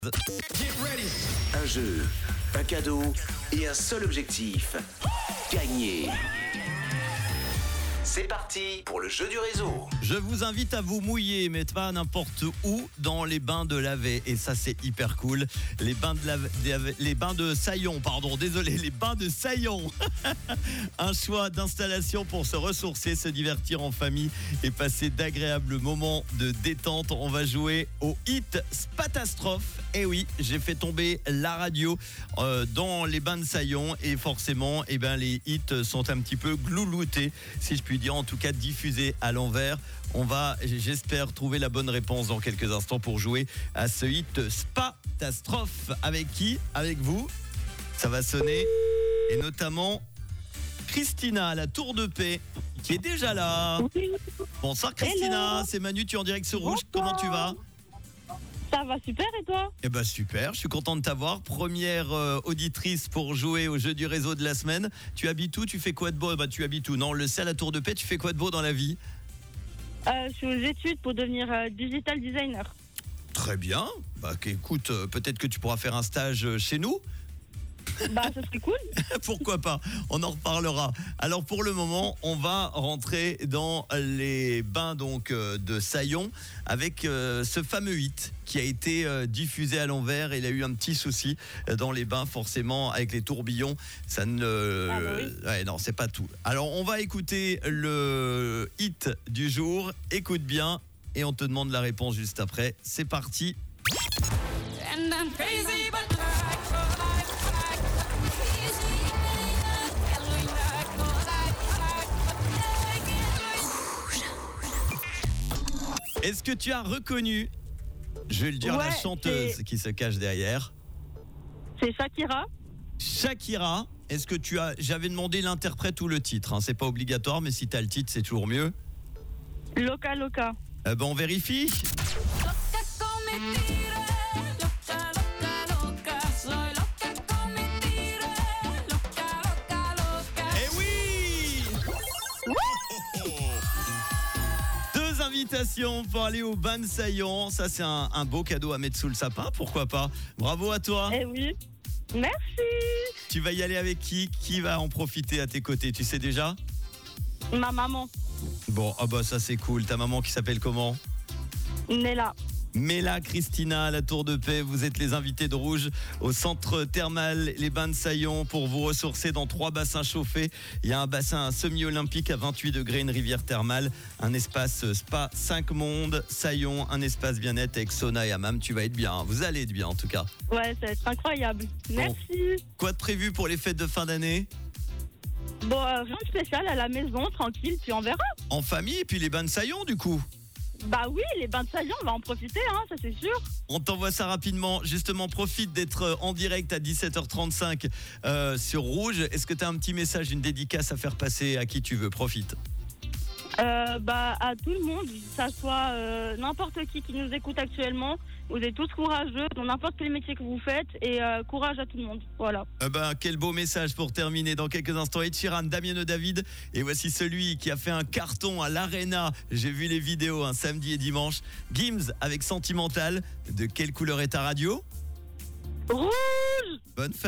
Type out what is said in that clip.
Un jeu, un cadeau et un seul objectif, gagner. C'est parti pour le jeu du réseau. Je vous invite à vous mouiller, mais pas n'importe où, dans les bains de Lavet. Et ça, c'est hyper cool. Les bains de Saillon, les bains de Saillon. Un choix d'installation pour se ressourcer, se divertir en famille et passer d'agréables moments de détente. On va jouer au hit Spatastrophe. Et oui, j'ai fait tomber la radio dans les bains de Saillon. Et forcément, les hits sont un petit peu glouloutés, si je puis dire, en tout cas diffusés à l'envers. On va, j'espère, trouver la bonne réponse dans quelques instants pour jouer à ce hit Spatastrophe. Avec qui ? Avec vous. Ça va sonner. Et notamment Christina à la Tour de Paix, qui est déjà là. Bonsoir Christina, Hello. c'est Manu, tu es en direct sur Rouge. Comment tu vas ? Ça va super et toi ? Eh ben super, je suis content de t'avoir. Première auditrice pour jouer au jeu du réseau de la semaine. Tu habites où ? Tu fais quoi de beau ? Tu habites où ? Non, le c'est à la Tour de Paix, tu fais quoi de beau dans la vie ? Je suis aux études pour devenir digital designer. Très bien. Écoute, peut-être que tu pourras faire un stage chez nous. Ça serait cool. Pourquoi pas ? On en reparlera. Alors pour le moment, on va rentrer dans les bains de Saillon avec ce fameux hit qui a été diffusé à l'envers. Il a eu un petit souci dans les bains, forcément, avec les tourbillons. Ça ne... Ouais, non, c'est pas tout. Alors on va écouter le hit du jour. Écoute bien et on te demande la réponse juste après. C'est parti. And I'm crazy, but Est-ce que tu as reconnu, je vais le dire, la chanteuse qui se cache derrière ? C'est Shakira. Shakira. Est-ce que tu as... J'avais demandé l'interprète ou le titre, hein. C'est pas obligatoire, mais si tu as le titre, c'est toujours mieux. Loca Loca. On vérifie. Eh oui ! Deux invitations pour aller au bain de Saillon. Ça, c'est un beau cadeau à mettre sous le sapin, pourquoi pas. Bravo à toi. Eh oui. Merci. Tu vas y aller avec qui ? Qui va en profiter à tes côtés ? Tu sais déjà ? Ma maman. Bon, ça c'est cool. Ta maman qui s'appelle comment ? Nella. Mela, Christina à la Tour de Paix, vous êtes les invités de Rouge au centre thermal Les Bains de Saillon pour vous ressourcer dans 3 bassins chauffés. Il y a un bassin semi-olympique à 28 degrés, une rivière thermale, un espace spa 5 mondes, Saillon, un espace bien-être avec sauna et hammam. Tu vas être bien, vous allez être bien en tout cas. Ouais, ça va être incroyable. Merci. Quoi de prévu pour les fêtes de fin d'année ? Rien de spécial, à la maison, tranquille, puis on verra. En famille et puis les Bains de Saillon du coup ? Oui, les bains de Saillon, on va en profiter, ça c'est sûr. On t'envoie ça rapidement. Justement, profite d'être en direct à 17h35 sur Rouge. Est-ce que tu as un petit message, une dédicace à faire passer à qui tu veux ? Profite. À tout le monde, que ça soit n'importe qui nous écoute actuellement. Vous êtes tous courageux dans n'importe quel métier que vous faites et courage à tout le monde. Voilà. Quel beau message pour terminer. Dans quelques instants, Ed Sheeran, Damien David. Et voici celui qui a fait un carton à l'Arena. J'ai vu les vidéos samedi et dimanche. Gims avec Sentimental. De quelle couleur est ta radio ? Rouge. Bonne fête.